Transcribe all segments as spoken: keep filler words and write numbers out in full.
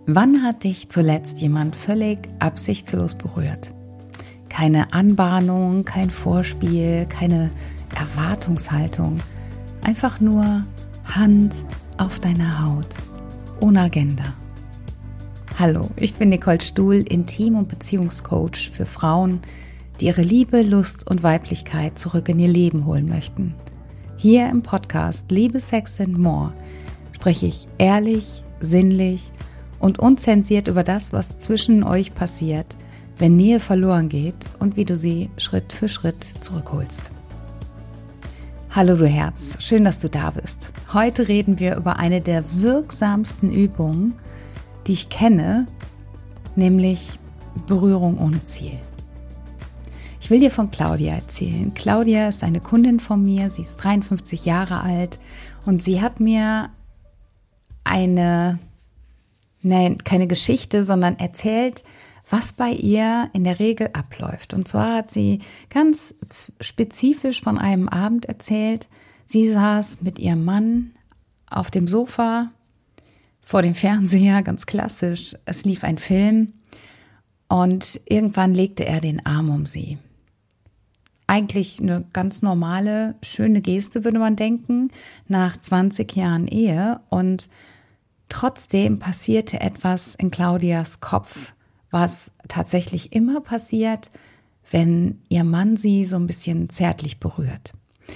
Wann hat dich zuletzt jemand völlig absichtslos berührt? Keine Anbahnung, kein Vorspiel, keine Erwartungshaltung. Einfach nur Hand auf deiner Haut, ohne Agenda. Hallo, ich bin Nicole Stuhl, Intim- und Beziehungscoach für Frauen, die ihre Liebe, Lust und Weiblichkeit zurück in ihr Leben holen möchten. Hier im Podcast Liebe, Sex and More spreche ich ehrlich, sinnlich und unzensiert über das, was zwischen euch passiert, wenn Nähe verloren geht und wie du sie Schritt für Schritt zurückholst. Hallo du Herz, schön, dass du da bist. Heute reden wir über eine der wirksamsten Übungen, die ich kenne, nämlich Berührung ohne Ziel. Ich will dir von Claudia erzählen. Claudia ist eine Kundin von mir, sie ist dreiundfünfzig Jahre alt und sie hat mir eine, nein, keine Geschichte, sondern erzählt, was bei ihr in der Regel abläuft. Und zwar hat sie ganz spezifisch von einem Abend erzählt, sie saß mit ihrem Mann auf dem Sofa vor dem Fernseher, ganz klassisch. Es lief ein Film und irgendwann legte er den Arm um sie. Eigentlich eine ganz normale, schöne Geste, würde man denken, nach zwanzig Jahren Ehe. Und trotzdem passierte etwas in Claudias Kopf, was tatsächlich immer passiert, wenn ihr Mann sie so ein bisschen zärtlich berührt.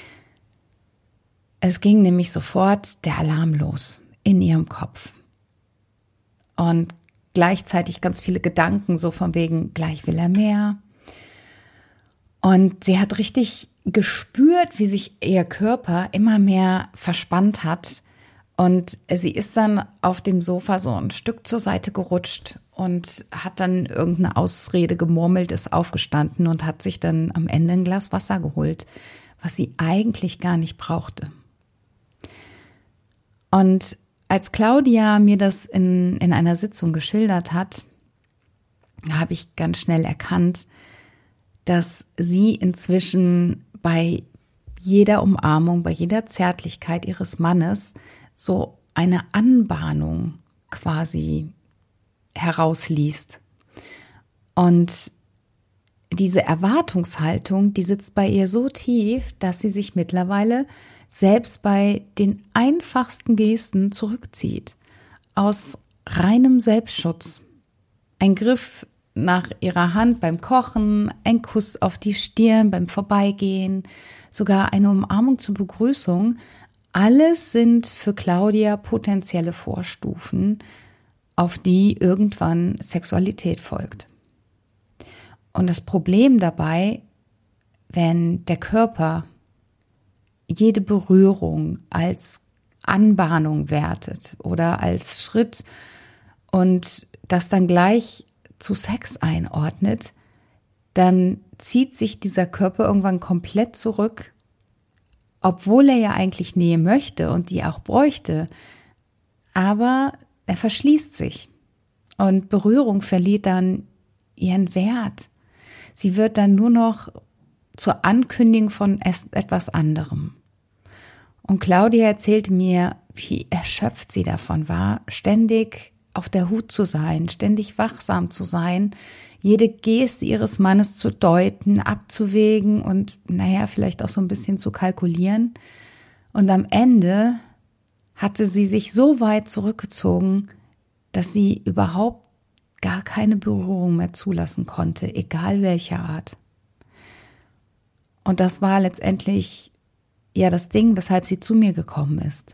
Es ging nämlich sofort der Alarm los in ihrem Kopf. Und gleichzeitig ganz viele Gedanken, so von wegen, gleich will er mehr. Und sie hat richtig gespürt, wie sich ihr Körper immer mehr verspannt hat. Und sie ist dann auf dem Sofa so ein Stück zur Seite gerutscht und hat dann irgendeine Ausrede gemurmelt, ist aufgestanden und hat sich dann am Ende ein Glas Wasser geholt, was sie eigentlich gar nicht brauchte. Und als Claudia mir das in, in einer Sitzung geschildert hat, habe ich ganz schnell erkannt, dass sie inzwischen bei jeder Umarmung, bei jeder Zärtlichkeit ihres Mannes so eine Anbahnung quasi herausliest. Und diese Erwartungshaltung, die sitzt bei ihr so tief, dass sie sich mittlerweile selbst bei den einfachsten Gesten zurückzieht. Aus reinem Selbstschutz. Ein Griff nach ihrer Hand beim Kochen, ein Kuss auf die Stirn beim Vorbeigehen, sogar eine Umarmung zur Begrüßung. Alles sind für Claudia potenzielle Vorstufen, auf die irgendwann Sexualität folgt. Und das Problem dabei, wenn der Körper jede Berührung als Anbahnung wertet oder als Schritt und das dann gleich zu Sex einordnet, dann zieht sich dieser Körper irgendwann komplett zurück, obwohl er ja eigentlich Nähe möchte und die auch bräuchte, aber er verschließt sich und Berührung verliert dann ihren Wert. Sie wird dann nur noch zur Ankündigung von etwas anderem. Und Claudia erzählte mir, wie erschöpft sie davon war, ständig auf der Hut zu sein, ständig wachsam zu sein, jede Geste ihres Mannes zu deuten, abzuwägen und naja, vielleicht auch so ein bisschen zu kalkulieren. Und am Ende hatte sie sich so weit zurückgezogen, dass sie überhaupt gar keine Berührung mehr zulassen konnte, egal welcher Art. Und das war letztendlich ja das Ding, weshalb sie zu mir gekommen ist.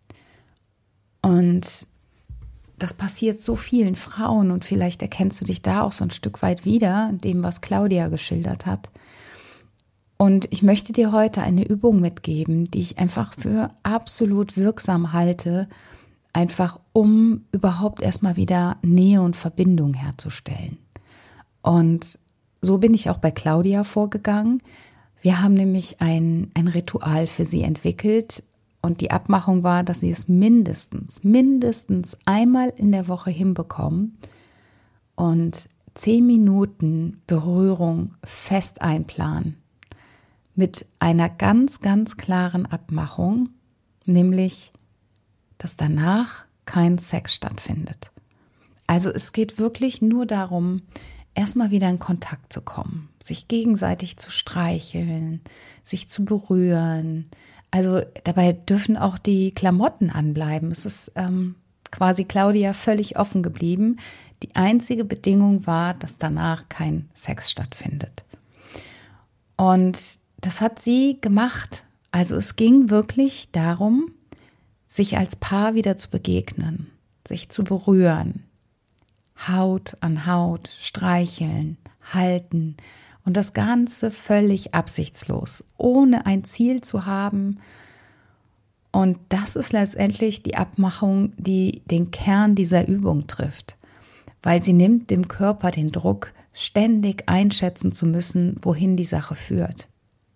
Und das passiert so vielen Frauen und vielleicht erkennst du dich da auch so ein Stück weit wieder, in dem, was Claudia geschildert hat. Und ich möchte dir heute eine Übung mitgeben, die ich einfach für absolut wirksam halte, einfach um überhaupt erstmal wieder Nähe und Verbindung herzustellen. Und so bin ich auch bei Claudia vorgegangen. Wir haben nämlich ein, ein Ritual für sie entwickelt und die Abmachung war, dass sie es mindestens, mindestens einmal in der Woche hinbekommen und zehn Minuten Berührung fest einplanen. Mit einer ganz, ganz klaren Abmachung, nämlich, dass danach kein Sex stattfindet. Also es geht wirklich nur darum, erstmal wieder in Kontakt zu kommen, sich gegenseitig zu streicheln, sich zu berühren. Also dabei dürfen auch die Klamotten anbleiben. Es ist ähm, quasi Claudia völlig offen geblieben. Die einzige Bedingung war, dass danach kein Sex stattfindet. Und das hat sie gemacht. Also es ging wirklich darum, sich als Paar wieder zu begegnen, sich zu berühren, Haut an Haut, streicheln, halten und das Ganze völlig absichtslos, ohne ein Ziel zu haben. Und das ist letztendlich die Abmachung, die den Kern dieser Übung trifft, weil sie nimmt dem Körper den Druck, ständig einschätzen zu müssen, wohin die Sache führt.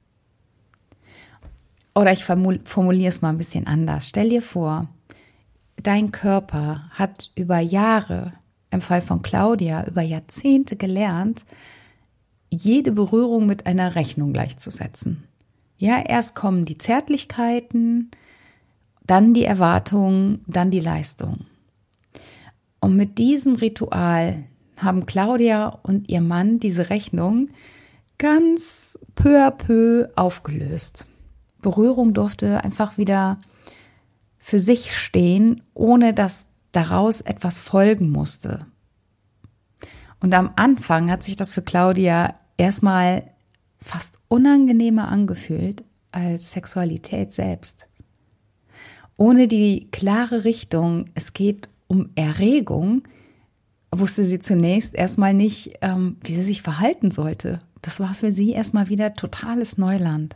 Oder ich formuliere es mal ein bisschen anders. Stell dir vor, dein Körper hat über Jahre, im Fall von Claudia, über Jahrzehnte gelernt, jede Berührung mit einer Rechnung gleichzusetzen. Ja, erst kommen die Zärtlichkeiten, dann die Erwartungen, dann die Leistung. Und mit diesem Ritual haben Claudia und ihr Mann diese Rechnung ganz peu à peu aufgelöst. Berührung durfte einfach wieder für sich stehen, ohne dass daraus etwas folgen musste. Und am Anfang hat sich das für Claudia erstmal fast unangenehmer angefühlt als Sexualität selbst. Ohne die klare Richtung, es geht um Erregung, wusste sie zunächst erstmal nicht, ähm, wie sie sich verhalten sollte. Das war für sie erstmal wieder totales Neuland.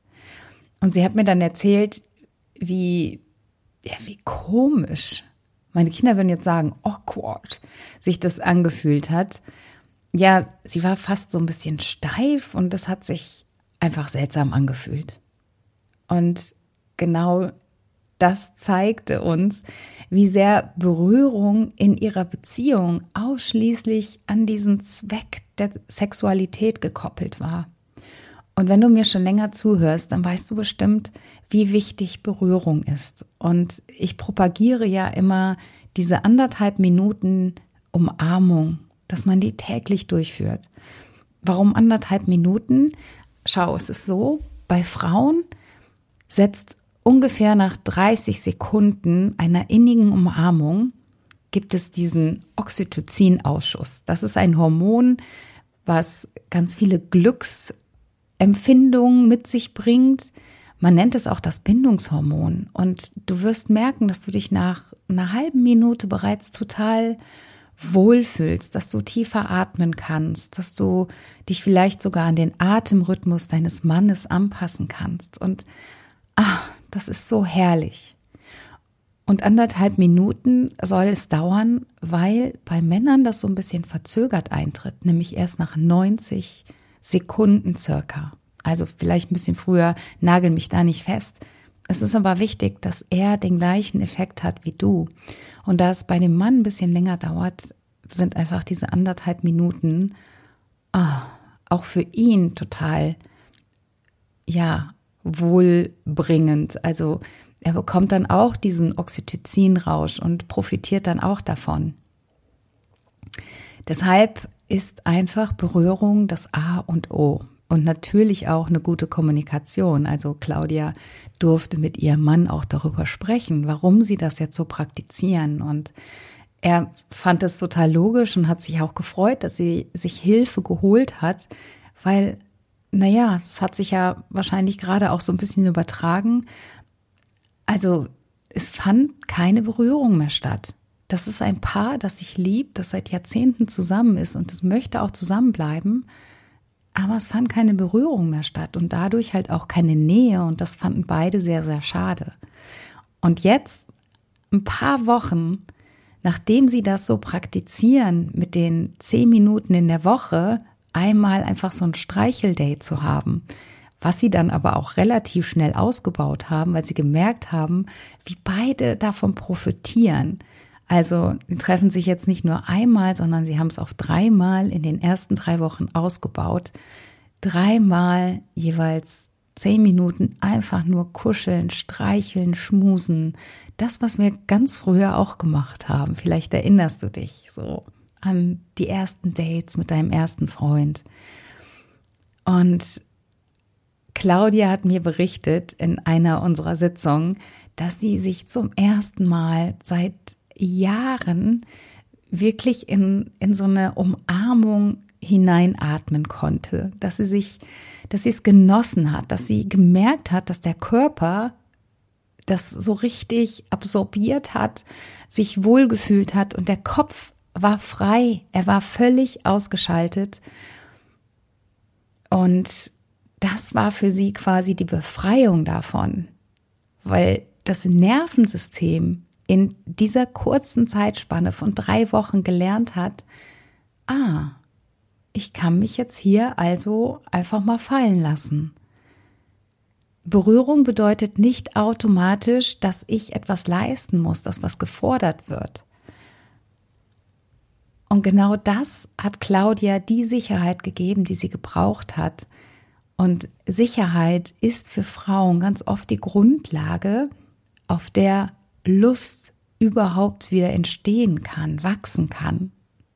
Und sie hat mir dann erzählt, wie, ja, wie komisch, meine Kinder würden jetzt sagen, awkward, sich das angefühlt hat. Ja, sie war fast so ein bisschen steif und das hat sich einfach seltsam angefühlt. Und genau das zeigte uns, wie sehr Berührung in ihrer Beziehung ausschließlich an diesen Zweck der Sexualität gekoppelt war. Und wenn du mir schon länger zuhörst, dann weißt du bestimmt, wie wichtig Berührung ist. Und ich propagiere ja immer diese anderthalb Minuten Umarmung, dass man die täglich durchführt. Warum anderthalb Minuten? Schau, es ist so, bei Frauen setzt ungefähr nach dreißig Sekunden einer innigen Umarmung gibt es diesen Oxytocin-Ausschuss. Das ist ein Hormon, was ganz viele Glücksempfindungen mit sich bringt. Man nennt es auch das Bindungshormon. Und du wirst merken, dass du dich nach einer halben Minute bereits total wohlfühlst, dass du tiefer atmen kannst, dass du dich vielleicht sogar an den Atemrhythmus deines Mannes anpassen kannst. Und ah, das ist so herrlich. Und anderthalb Minuten soll es dauern, weil bei Männern das so ein bisschen verzögert eintritt, nämlich erst nach neunzig Sekunden circa. Also vielleicht ein bisschen früher, nagel mich da nicht fest. Es ist aber wichtig, dass er den gleichen Effekt hat wie du. Und da es bei dem Mann ein bisschen länger dauert, sind einfach diese anderthalb Minuten oh, auch für ihn total, ja, wohlbringend. Also er bekommt dann auch diesen Oxytocin-Rausch und profitiert dann auch davon. Deshalb ist einfach Berührung das A und O. Und natürlich auch eine gute Kommunikation. Also Claudia durfte mit ihrem Mann auch darüber sprechen, warum sie das jetzt so praktizieren. Und er fand es total logisch und hat sich auch gefreut, dass sie sich Hilfe geholt hat, weil, naja, es hat sich ja wahrscheinlich gerade auch so ein bisschen übertragen. Also es fand keine Berührung mehr statt. Das ist ein Paar, das sich liebt, das seit Jahrzehnten zusammen ist und das möchte auch zusammenbleiben. Aber es fand keine Berührung mehr statt und dadurch halt auch keine Nähe und das fanden beide sehr, sehr schade. Und jetzt, ein paar Wochen, nachdem sie das so praktizieren, mit den zehn Minuten in der Woche, einmal einfach so ein Streicheldate zu haben, was sie dann aber auch relativ schnell ausgebaut haben, weil sie gemerkt haben, wie beide davon profitieren. Also sie treffen sich jetzt nicht nur einmal, sondern sie haben es auf dreimal in den ersten drei Wochen ausgebaut. Dreimal jeweils zehn Minuten einfach nur kuscheln, streicheln, schmusen. Das, was wir ganz früher auch gemacht haben. Vielleicht erinnerst du dich so an die ersten Dates mit deinem ersten Freund. Und Claudia hat mir berichtet in einer unserer Sitzungen, dass sie sich zum ersten Mal seit Jahren wirklich in, in so eine Umarmung hineinatmen konnte, dass sie sich, dass sie es genossen hat, dass sie gemerkt hat, dass der Körper das so richtig absorbiert hat, sich wohlgefühlt hat und der Kopf war frei, er war völlig ausgeschaltet. Und das war für sie quasi die Befreiung davon, weil das Nervensystem in dieser kurzen Zeitspanne von drei Wochen gelernt hat, ah, ich kann mich jetzt hier also einfach mal fallen lassen. Berührung bedeutet nicht automatisch, dass ich etwas leisten muss, dass was gefordert wird. Und genau das hat Claudia die Sicherheit gegeben, die sie gebraucht hat. Und Sicherheit ist für Frauen ganz oft die Grundlage, auf der Lust überhaupt wieder entstehen kann, wachsen kann.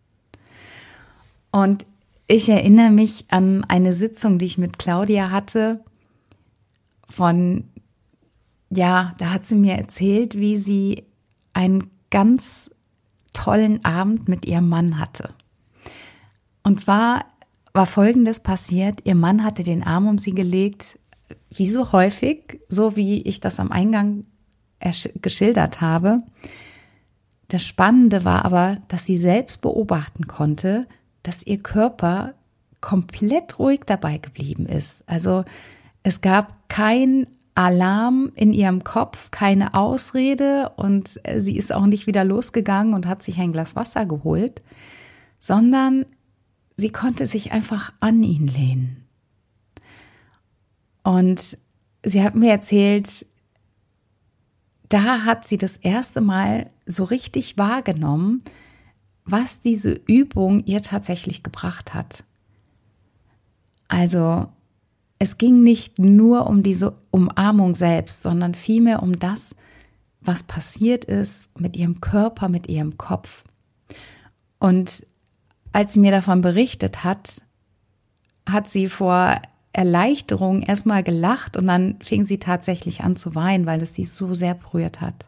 Und ich erinnere mich an eine Sitzung, die ich mit Claudia hatte, von, ja, da hat sie mir erzählt, wie sie einen ganz tollen Abend mit ihrem Mann hatte. Und zwar war Folgendes passiert: Ihr Mann hatte den Arm um sie gelegt, wie so häufig, so wie ich das am Eingang geschildert habe. Das Spannende war aber, dass sie selbst beobachten konnte, dass ihr Körper komplett ruhig dabei geblieben ist. Also es gab kein Alarm in ihrem Kopf, keine Ausrede, und sie ist auch nicht wieder losgegangen und hat sich ein Glas Wasser geholt, sondern sie konnte sich einfach an ihn lehnen. Und sie hat mir erzählt, da hat sie das erste Mal so richtig wahrgenommen, was diese Übung ihr tatsächlich gebracht hat. Also es ging nicht nur um diese Umarmung selbst, sondern vielmehr um das, was passiert ist mit ihrem Körper, mit ihrem Kopf. Und als sie mir davon berichtet hat, hat sie vor Erleichterung erstmal gelacht und dann fing sie tatsächlich an zu weinen, weil es sie so sehr berührt hat.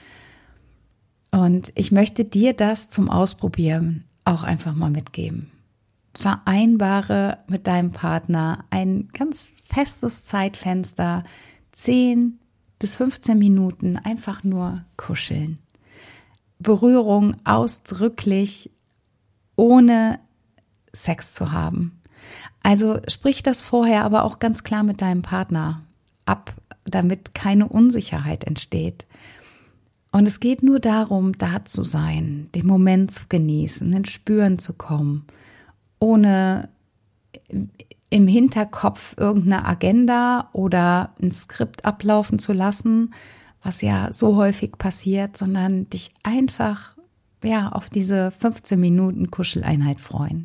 Und ich möchte dir das zum Ausprobieren auch einfach mal mitgeben. Vereinbare mit deinem Partner ein ganz festes Zeitfenster, zehn bis fünfzehn Minuten einfach nur kuscheln. Berührung ausdrücklich, ohne Sex zu haben. Also sprich das vorher aber auch ganz klar mit deinem Partner ab, damit keine Unsicherheit entsteht. Und es geht nur darum, da zu sein, den Moment zu genießen, ins Spüren zu kommen, ohne im Hinterkopf irgendeine Agenda oder ein Skript ablaufen zu lassen, was ja so häufig passiert, sondern dich einfach ja, auf diese fünfzehn Minuten Kuscheleinheit freuen.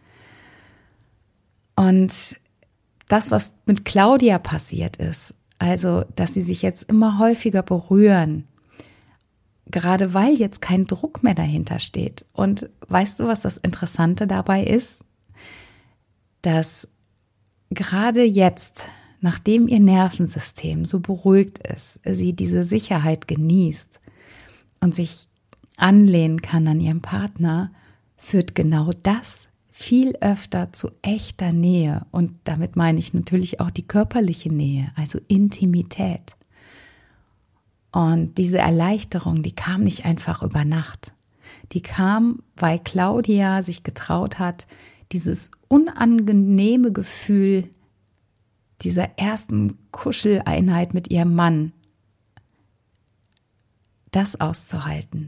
Und das, was mit Claudia passiert ist, also dass sie sich jetzt immer häufiger berühren, gerade weil jetzt kein Druck mehr dahinter steht. Und weißt du, was das Interessante dabei ist? Dass gerade jetzt, nachdem ihr Nervensystem so beruhigt ist, sie diese Sicherheit genießt und sich anlehnen kann an ihrem Partner, führt genau das viel öfter zu echter Nähe. Und damit meine ich natürlich auch die körperliche Nähe, also Intimität. Und diese Erleichterung, die kam nicht einfach über Nacht. Die kam, weil Claudia sich getraut hat, dieses unangenehme Gefühl dieser ersten Kuscheleinheit mit ihrem Mann, das auszuhalten.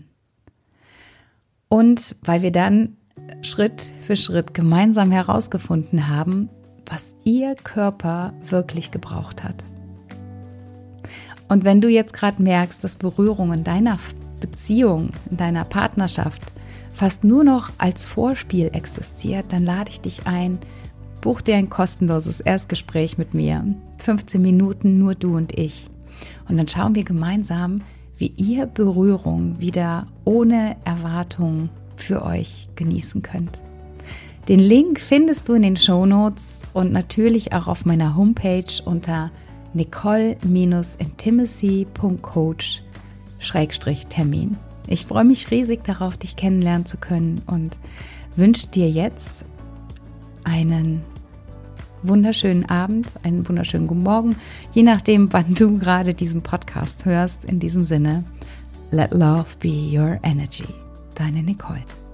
Und weil wir dann Schritt für Schritt gemeinsam herausgefunden haben, was ihr Körper wirklich gebraucht hat. Und wenn du jetzt gerade merkst, dass Berührung in deiner Beziehung, in deiner Partnerschaft fast nur noch als Vorspiel existiert, dann lade ich dich ein, Buch dir ein kostenloses Erstgespräch mit mir. fünfzehn Minuten, nur du und ich. Und dann schauen wir gemeinsam, wie ihr Berührung wieder ohne Erwartung für euch genießen könnt. Den Link findest du in den Shownotes und natürlich auch auf meiner Homepage unter nicole intimacy punkt coach Schrägstrich Termin. Ich freue mich riesig darauf, dich kennenlernen zu können und wünsche dir jetzt einen wunderschönen Abend, einen wunderschönen guten Morgen, je nachdem, wann du gerade diesen Podcast hörst. In diesem Sinne, let love be your energy. Deine Nicole.